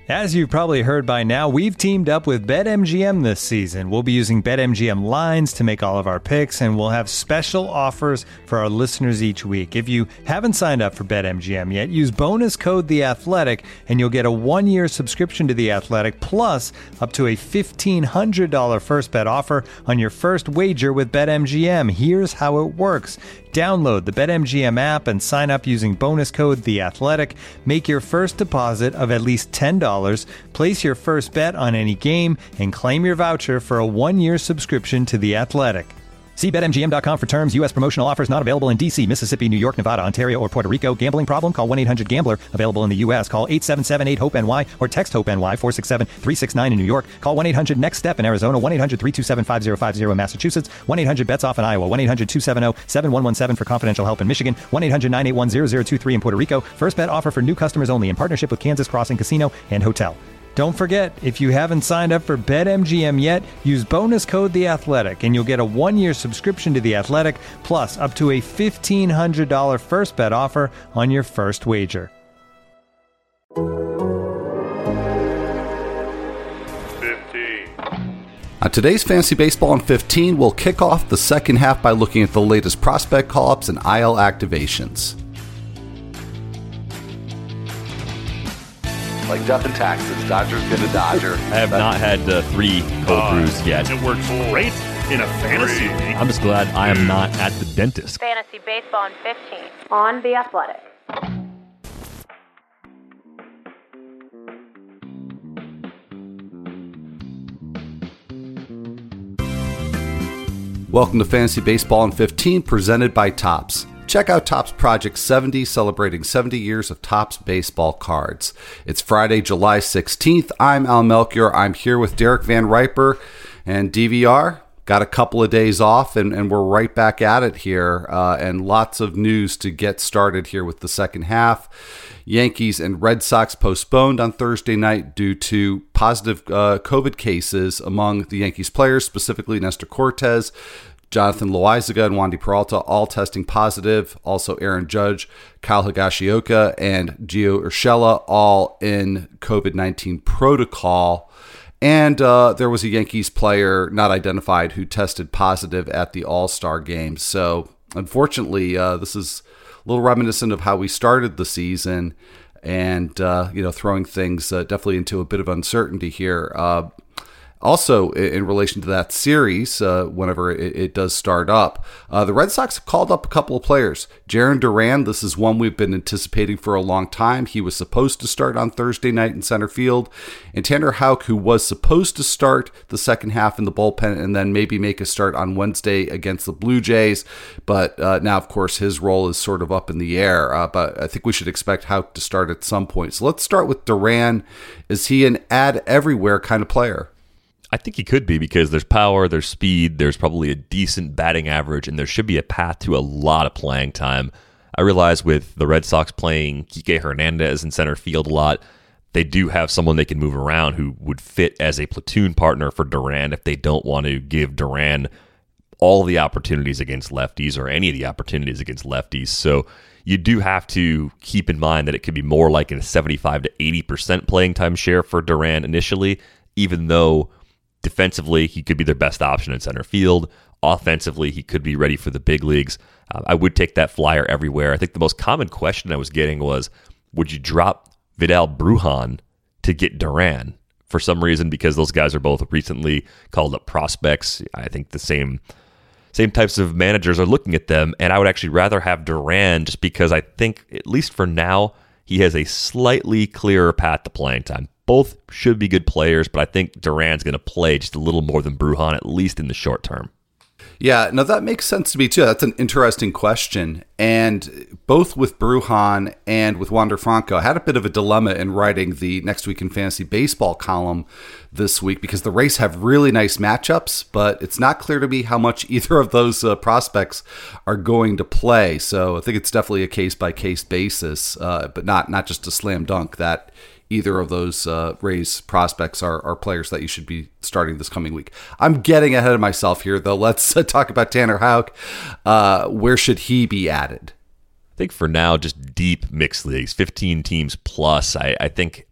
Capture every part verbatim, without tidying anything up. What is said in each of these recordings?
As you've probably heard by now, we've teamed up with BetMGM this season. We'll be using BetMGM lines to make all of our picks, and we'll have special offers for our listeners each week. If you haven't signed up for BetMGM yet, use bonus code The Athletic, and you'll get a one-year subscription to The Athletic, plus up to a fifteen hundred dollars first bet offer on your first wager with BetMGM. Here's how it works. Download the BetMGM app and sign up using bonus code The Athletic. Make your first deposit of at least ten dollars. Place your first bet on any game and claim your voucher for a one-year subscription to The Athletic. See Bet M G M dot com for terms. U S promotional offers not available in D C, Mississippi, New York, Nevada, Ontario, or Puerto Rico. Gambling problem? Call one eight hundred gambler. Available in the U S. Call eight seven seven eight hope N Y or text HOPE-NY four six seven three six nine in New York. Call one eight hundred next step in Arizona. one eight hundred three two seven five zero five zero in Massachusetts. one eight hundred bets off in Iowa. one eight hundred two seven zero seven one one seven for confidential help in Michigan. one eight hundred nine eight one zero zero two three in Puerto Rico. First bet offer for new customers only in partnership with Kansas Crossing Casino and Hotel. Don't forget, if you haven't signed up for BetMGM yet, use bonus code The Athletic, and you'll get a one-year subscription to The Athletic, plus up to a fifteen hundred dollars first bet offer on your first wager. fifteen. On today's Fantasy Baseball in fifteen, we'll kick off the second half by looking at the latest prospect call-ups and I L activations. Like death and taxes, Dodger's gonna Dodger. I have not had the three cold brews yet. It works great in a fantasy league. I'm just glad I am not at the dentist. Fantasy Baseball in fifteen on The Athletic. Welcome to Fantasy Baseball in fifteen, presented by Topps. Check out Topps Project seventy, celebrating seventy years of Topps baseball cards. It's Friday, July sixteenth. I'm Al Melchior. I'm here with Derek Van Riper and D V R. Got a couple of days off, and, and we're right back at it here, uh, and lots of news to get started here with the second half. Yankees and Red Sox postponed on Thursday night due to positive uh, COVID cases among the Yankees players, specifically Nestor Cortez, Jonathan Loaizaga, and Wandy Peralta, all testing positive. Also Aaron Judge, Kyle Higashioka, and Gio Urshela, all in COVID nineteen protocol. And uh, there was a Yankees player not identified who tested positive at the All-Star game. So unfortunately, uh, this is a little reminiscent of how we started the season, and uh, you know, throwing things uh, definitely into a bit of uncertainty here. Uh, Also, in relation to that series, uh, whenever it, it does start up, uh, the Red Sox have called up a couple of players. Jarren Duran, this is one we've been anticipating for a long time. He was supposed to start on Thursday night in center field. And Tanner Houck, who was supposed to start the second half in the bullpen and then maybe make a start on Wednesday against the Blue Jays. But uh, now, of course, his role is sort of up in the air. Uh, but I think we should expect Houck to start at some point. So let's start with Duran. Is he an add everywhere kind of player? I think he could be, because there's power, there's speed, there's probably a decent batting average, and there should be a path to a lot of playing time. I realize with the Red Sox playing Kike Hernandez in center field a lot, they do have someone they can move around who would fit as a platoon partner for Duran if they don't want to give Duran all the opportunities against lefties or any of the opportunities against lefties. So you do have to keep in mind that it could be more like a seventy-five to eighty percent playing time share for Duran initially, even though defensively, he could be their best option in center field. Offensively, he could be ready for the big leagues. Uh, I would take that flyer everywhere. I think the most common question I was getting was, would you drop Vidal Brujan to get Duran? For some reason, because those guys are both recently called up prospects. I think the same same types of managers are looking at them, and I would actually rather have Duran just because I think, at least for now, he has a slightly clearer path to playing time. Both should be good players, but I think Duran's going to play just a little more than Brujan, at least in the short term. Yeah, no, that makes sense to me too. That's an interesting question. And both with Brujan and with Wander Franco, I had a bit of a dilemma in writing the Next Week in Fantasy Baseball column this week, because the Rays have really nice matchups, but it's not clear to me how much either of those uh, prospects are going to play. So I think it's definitely a case-by-case basis, uh, but not not just a slam dunk that either of those uh, Rays prospects are, are players that you should be starting this coming week. I'm getting ahead of myself here, though. Let's uh, talk about Tanner Houck. Uh, where should he be added? I think for now, just deep mixed leagues, fifteen teams plus. I, I think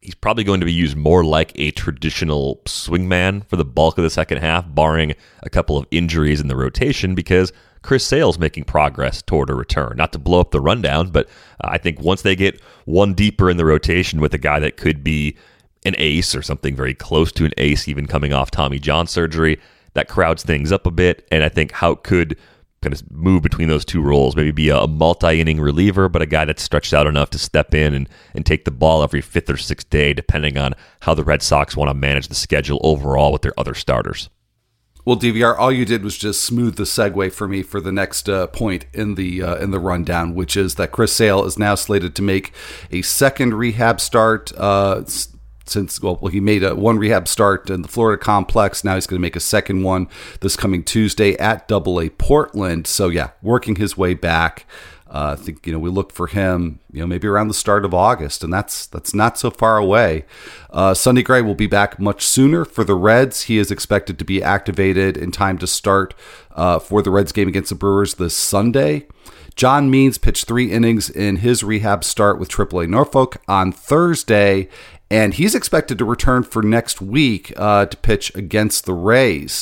he's probably going to be used more like a traditional swingman for the bulk of the second half, barring a couple of injuries in the rotation, because Chris Sale's making progress toward a return. Not to blow up the rundown, but I think once they get one deeper in the rotation with a guy that could be an ace or something very close to an ace, even coming off Tommy John surgery, that crowds things up a bit. And I think Houck could kind of move between those two roles, maybe be a multi-inning reliever, but a guy that's stretched out enough to step in and, and take the ball every fifth or sixth day, depending on how the Red Sox want to manage the schedule overall with their other starters. Well, D V R, all you did was just smooth the segue for me for the next uh, point in the uh, in the rundown, which is that Chris Sale is now slated to make a second rehab start. Uh, Since well, he made a one rehab start in the Florida complex. Now he's going to make a second one this coming Tuesday at Double A Portland. So yeah, working his way back. Uh, I think you know we look for him, you know, maybe around the start of August, and that's that's not so far away. Uh, Sonny Gray will be back much sooner for the Reds. He is expected to be activated in time to start uh, for the Reds game against the Brewers this Sunday. John Means pitched three innings in his rehab start with Triple A Norfolk on Thursday. And he's expected to return for next week uh, to pitch against the Rays.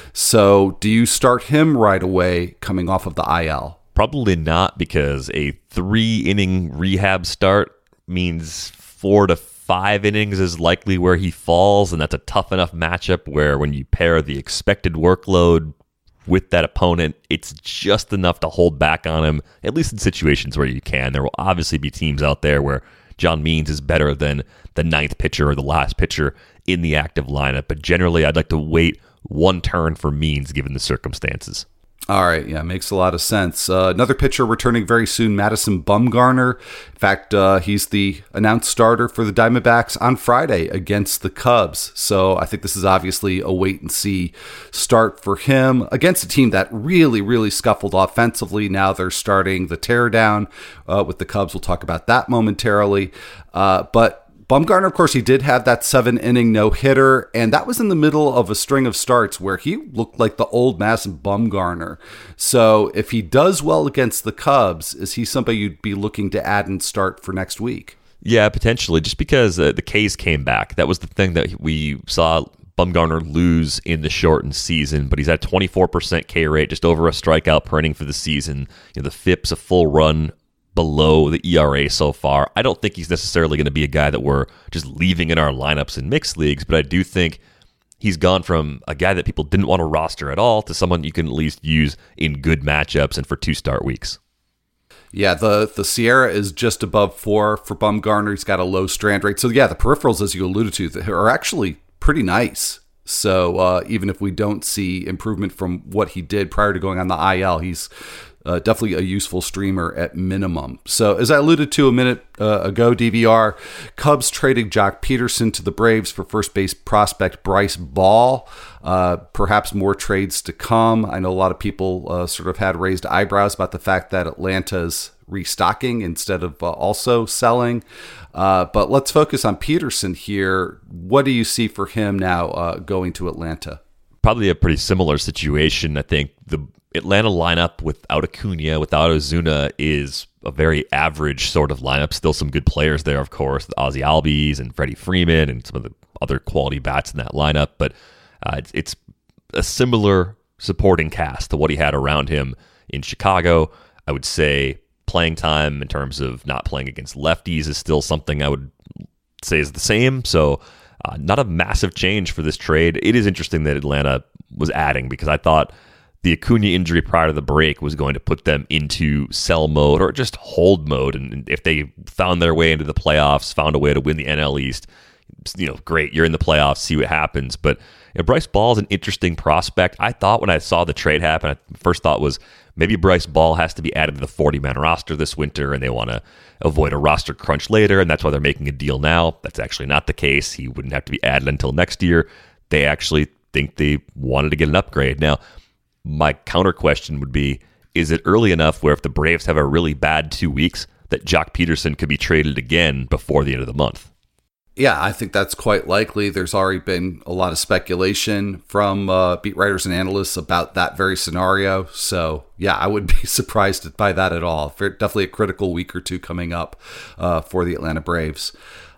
So do you start him right away coming off of the I L? Probably not, because a three-inning rehab start means four to five innings is likely where he falls, and that's a tough enough matchup where when you pair the expected workload with that opponent, it's just enough to hold back on him, at least in situations where you can. There will obviously be teams out there where John Means is better than the ninth pitcher or the last pitcher in the active lineup. But generally, I'd like to wait one turn for Means given the circumstances. All right, yeah, makes a lot of sense. Uh, another pitcher returning very soon, Madison Bumgarner. In fact, uh, he's the announced starter for the Diamondbacks on Friday against the Cubs. So I think this is obviously a wait-and-see start for him against a team that really, really scuffled offensively. Now they're starting the teardown uh, with the Cubs. We'll talk about that momentarily. Uh, but Bumgarner, of course, he did have that seven-inning no-hitter, and that was in the middle of a string of starts where he looked like the old Madison Bumgarner. So if he does well against the Cubs, is he somebody you'd be looking to add and start for next week? Yeah, potentially, just because uh, the K's came back. That was the thing that we saw Bumgarner lose in the shortened season, but he's at twenty-four percent K rate, just over a strikeout per inning for the season. You know, the F I P's a full run below the E R A so far. I don't think he's necessarily going to be a guy that we're just leaving in our lineups in mixed leagues, but I do think he's gone from a guy that people didn't want to roster at all to someone you can at least use in good matchups and for two start weeks. Yeah, the, the Sierra is just above four for Bumgarner. He's got a low strand rate. So yeah, the peripherals, as you alluded to, are actually pretty nice. So uh, even if we don't see improvement from what he did prior to going on the I L, he's Uh, definitely a useful streamer at minimum. So as I alluded to a minute uh, ago, D V R, Cubs trading Jock Peterson to the Braves for first base prospect Bryce Ball. Uh, perhaps more trades to come. I know a lot of people uh, sort of had raised eyebrows about the fact that Atlanta's restocking instead of uh, also selling. Uh, but let's focus on Peterson here. What do you see for him now uh, going to Atlanta? Probably a pretty similar situation. I think the Atlanta lineup without Acuna, without Ozuna, is a very average sort of lineup. Still some good players there, of course, Ozzy Albies and Freddie Freeman and some of the other quality bats in that lineup. But uh, it's, it's a similar supporting cast to what he had around him in Chicago. I would say playing time in terms of not playing against lefties is still something I would say is the same. So uh, not a massive change for this trade. It is interesting that Atlanta was adding, because I thought the Acuna injury prior to the break was going to put them into sell mode or just hold mode. And if they found their way into the playoffs, found a way to win the N L East, you know, great, you're in the playoffs, see what happens. But you know, Bryce Ball is an interesting prospect. I thought when I saw the trade happen, I first thought was maybe Bryce Ball has to be added to the forty-man roster this winter, and they want to avoid a roster crunch later, and that's why they're making a deal now. That's actually not the case. He wouldn't have to be added until next year. They actually think they wanted to get an upgrade. Now, my counter question would be, is it early enough where if the Braves have a really bad two weeks that Jock Peterson could be traded again before the end of the month? Yeah, I think that's quite likely. There's already been a lot of speculation from uh, beat writers and analysts about that very scenario. So, yeah, I wouldn't be surprised by that at all. Definitely a critical week or two coming up uh, for the Atlanta Braves.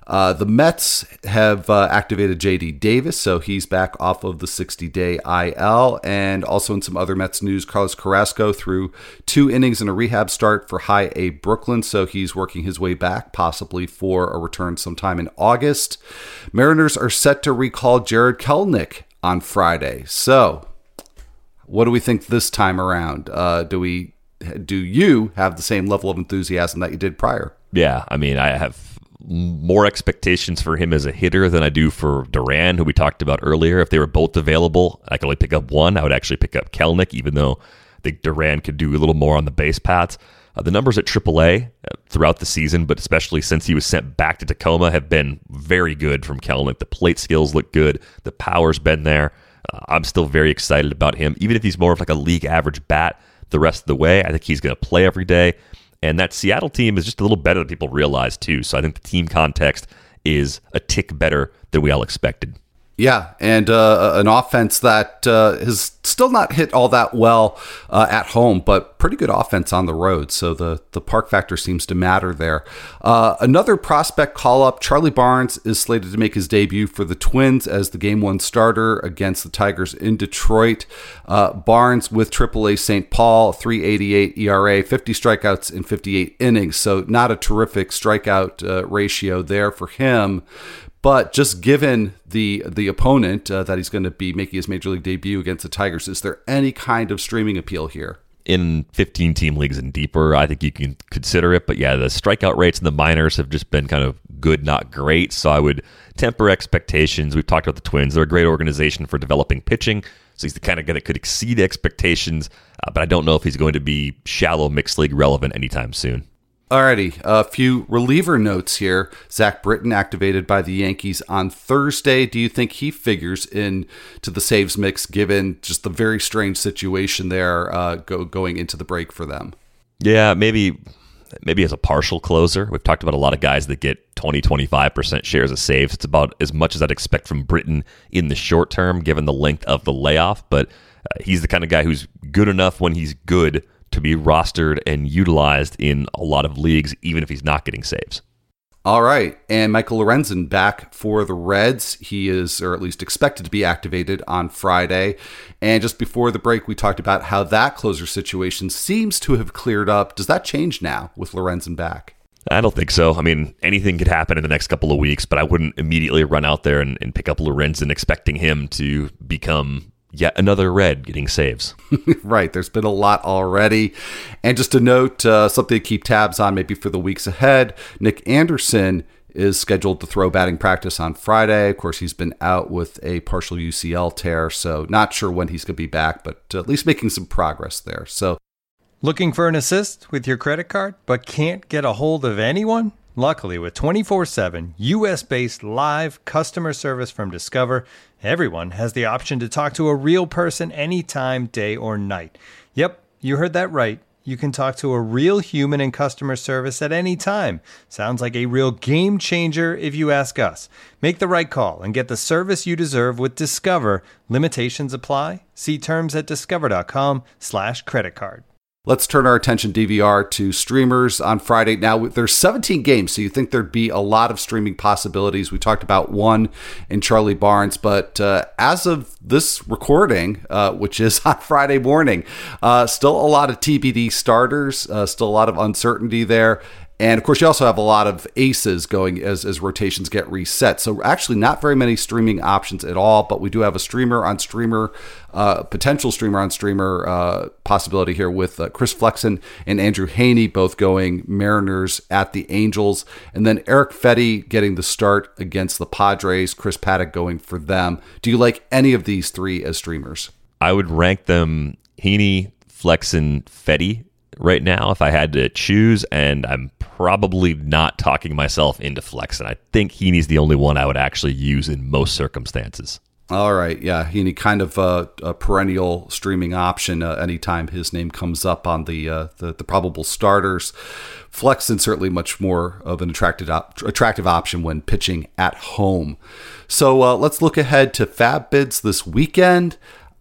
Uh, the Mets have uh, activated J D Davis, so he's back off of the sixty-day I L. And also in some other Mets news, Carlos Carrasco threw two innings in a rehab start for High A Brooklyn, so he's working his way back, possibly for a return sometime in August. Mariners are set to recall Jared Kelenic on Friday. So what do we think this time around? Uh, do we, do you have the same level of enthusiasm that you did prior? Yeah, I mean, I have more expectations for him as a hitter than I do for Duran, who we talked about earlier. If they were both available, I could only pick up one. I would actually pick up Kelenic, even though I think Duran could do a little more on the base paths. Uh, the numbers at triple A uh, throughout the season, but especially since he was sent back to Tacoma, have been very good from Kelenic. The plate skills look good. The power's been there. Uh, I'm still very excited about him. Even if he's more of like a league average bat the rest of the way, I think he's going to play every day. And that Seattle team is just a little better than people realize, too. So I think the team context is a tick better than we all expected. Yeah, and uh, an offense that uh, has still not hit all that well uh, at home, but pretty good offense on the road. So the, the park factor seems to matter there. Uh, another prospect call-up, Charlie Barnes is slated to make his debut for the Twins as the game one starter against the Tigers in Detroit. Uh, Barnes with triple A Saint Paul, three eighty-eight E R A, fifty strikeouts in fifty-eight innings. So not a terrific strikeout uh, ratio there for him. But just given the the opponent uh, that he's going to be making his major league debut against the Tigers, is there any kind of streaming appeal here? In fifteen-team leagues and deeper, I think you can consider it. But yeah, the strikeout rates in the minors have just been kind of good, not great. So I would temper expectations. We've talked about the Twins. They're a great organization for developing pitching. So he's the kind of guy that could exceed expectations. Uh, but I don't know if he's going to be shallow mixed league relevant anytime soon. Alrighty, a few reliever notes here. Zach Britton activated by the Yankees on Thursday. Do you think he figures in to the saves mix given just the very strange situation there uh, go, going into the break for them? Yeah, maybe maybe as a partial closer. We've talked about a lot of guys that get twenty, twenty-five percent shares of saves. It's about as much as I'd expect from Britton in the short term given the length of the layoff, but uh, he's the kind of guy who's good enough when he's good to be rostered and utilized in a lot of leagues, even if he's not getting saves. All right. And Michael Lorenzen back for the Reds. He is, or at least expected to be activated on Friday. And just before the break, we talked about how that closer situation seems to have cleared up. Does that change now with Lorenzen back? I don't think so. I mean, anything could happen in the next couple of weeks, but I wouldn't immediately run out there and, and pick up Lorenzen expecting him to become yet another Red getting saves. Right. There's been a lot already. And just to note, uh, something to keep tabs on maybe for the weeks ahead, Nick Anderson is scheduled to throw batting practice on Friday. Of course, he's been out with a partial U C L tear, so not sure when he's going to be back, but at least making some progress there. So, looking for an assist with your credit card, but can't get a hold of anyone? Luckily, with twenty-four seven U S-based live customer service from Discover, everyone has the option to talk to a real person anytime, day or night. Yep, you heard that right. You can talk to a real human in customer service at any time. Sounds like a real game changer if you ask us. Make the right call and get the service you deserve with Discover. Limitations apply. See terms at discover.com slash credit card. Let's turn our attention, D V R, to streamers on Friday. Now, there's seventeen games, so you think there'd be a lot of streaming possibilities. We talked about one in Charlie Barnes, but uh, as of this recording, uh, which is on Friday morning, uh, still a lot of T B D starters, uh, still a lot of uncertainty there. And, of course, you also have a lot of aces going as, as rotations get reset. So, actually, not very many streaming options at all, but we do have a streamer on streamer, uh, potential streamer on streamer uh, possibility here with uh, Chris Flexen and Andrew Heaney both going Mariners at the Angels. And then Eric Fetty getting the start against the Padres, Chris Paddock going for them. Do you like any of these three as streamers? I would rank them Heaney, Flexen, Fetty right now if I had to choose, and I'm probably not talking myself into Flexen. I think Heaney's the only one I would actually use in most circumstances. All right, yeah, Heaney kind of uh, a perennial streaming option uh, anytime his name comes up on the, uh, the the probable starters. Flexen certainly much more of an attractive op- attractive option when pitching at home. So uh, let's look ahead to Fab Bids this weekend.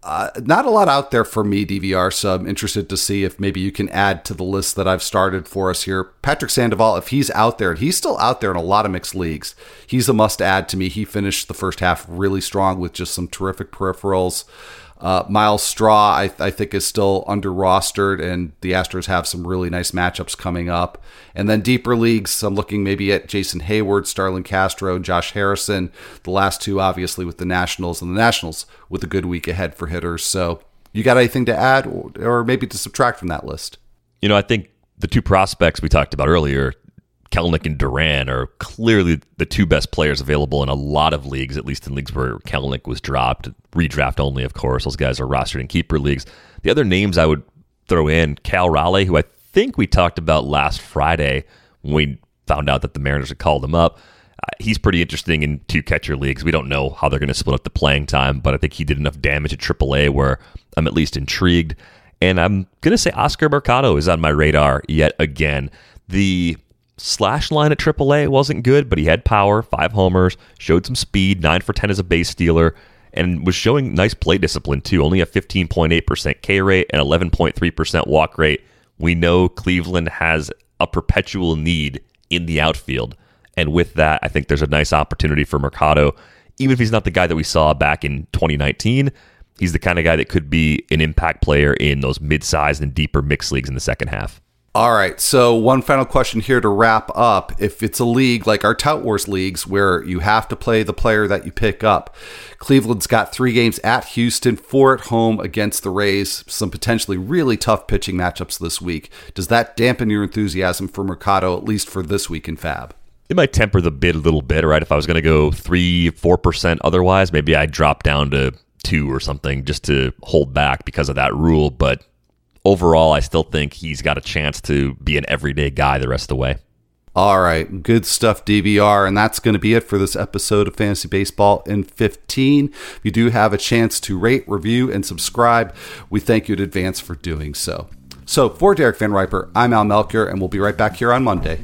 Uh, not a lot out there for me, D V R, so I'm interested to see if maybe you can add to the list that I've started for us here. Patrick Sandoval, if he's out there, and he's still out there in a lot of mixed leagues, he's a must-add to me. He finished the first half really strong with just some terrific peripherals. Uh, Miles Straw, I, I think, is still under-rostered, and the Astros have some really nice matchups coming up. And then deeper leagues, I'm looking maybe at Jason Hayward, Starlin Castro, and Josh Harrison. The last two, obviously, with the Nationals, and the Nationals with a good week ahead for hitters. So you got anything to add or, or maybe to subtract from that list? You know, I think the two prospects we talked about earlier, Kelenic and Duran, are clearly the two best players available in a lot of leagues, at least in leagues where Kelenic was dropped. Redraft only, of course. Those guys are rostered in keeper leagues. The other names I would throw in, Cal Raleigh, who I think we talked about last Friday when we found out that the Mariners had called him up. Uh, he's pretty interesting in two catcher leagues. We don't know how they're going to split up the playing time, but I think he did enough damage at triple A where I'm at least intrigued. And I'm going to say Oscar Mercado is on my radar yet again. The slash line at triple A wasn't good, but he had power, five homers, showed some speed, nine for ten as a base stealer, and was showing nice play discipline too. Only a fifteen point eight percent K rate and eleven point three percent walk rate. We know Cleveland has a perpetual need in the outfield, and with that, I think there's a nice opportunity for Mercado. Even if he's not the guy that we saw back in twenty nineteen, he's the kind of guy that could be an impact player in those mid-sized and deeper mixed leagues in the second half. All right, so one final question here to wrap up. If it's a league like our Tout Wars leagues where you have to play the player that you pick up, Cleveland's got three games at Houston, four at home against the Rays, some potentially really tough pitching matchups this week. Does that dampen your enthusiasm for Mercado, at least for this week in Fab? It might temper the bid a little bit, right? If I was going to go three, four percent otherwise, maybe I'd drop down to two or something just to hold back because of that rule, but overall, I still think he's got a chance to be an everyday guy the rest of the way. All right, good stuff, D V R, and that's going to be it for this episode of Fantasy Baseball in fifteen. If you do have a chance to rate, review, and subscribe, we thank you in advance for doing so. So, for Derek Van Riper, I'm Al Melchior, and we'll be right back here on Monday.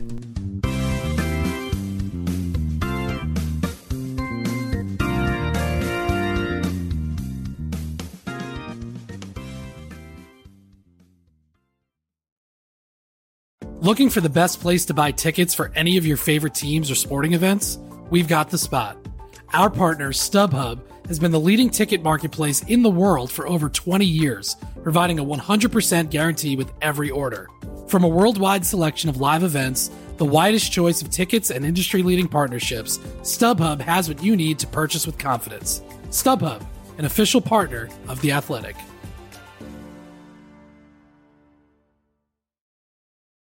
Looking for the best place to buy tickets for any of your favorite teams or sporting events? We've got the spot. Our partner, StubHub, has been the leading ticket marketplace in the world for over twenty years, providing a one hundred percent guarantee with every order. From a worldwide selection of live events, the widest choice of tickets and industry-leading partnerships, StubHub has what you need to purchase with confidence. StubHub, an official partner of The Athletic.